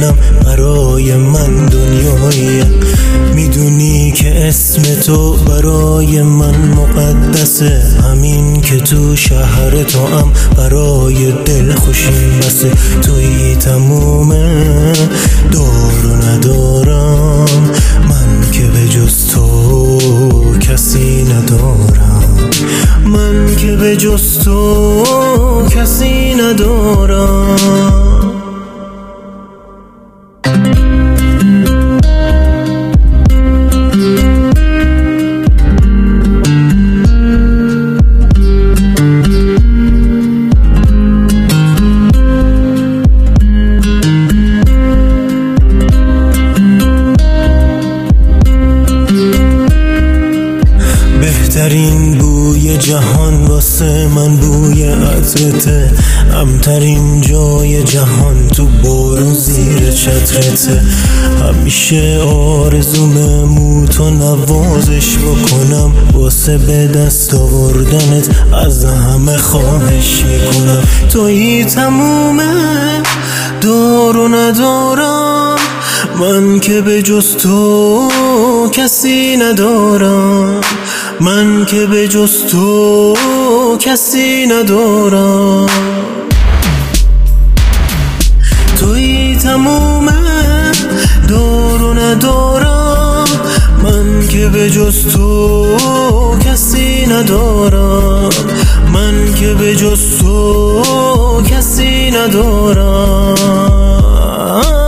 میدونم برای من دنیایی، میدونی که اسم تو برای من مقدسه، همین که تو شهر تو هم برای دل خوشیم بسه. تویی تمومه دار و ندارم، من که به جز تو کسی ندارم، من که به جز تو کسی ندارم. بهترین بوی جهان واسه من بوی عطرته، امترین جای جهان تو بارون زیر چترته. همیشه آرزومه موتو نوازش بکنم، واسه به دست آوردنت از همه خواهش میکنم. تویی تمومه دار و ندارم، من که به جز تو کسی ندارم، من که به جز تو کسی ندارم. تویی تمومه دار و ندارم، من که به جز تو کسی ندارم، من که به جز تو کسی ندارم.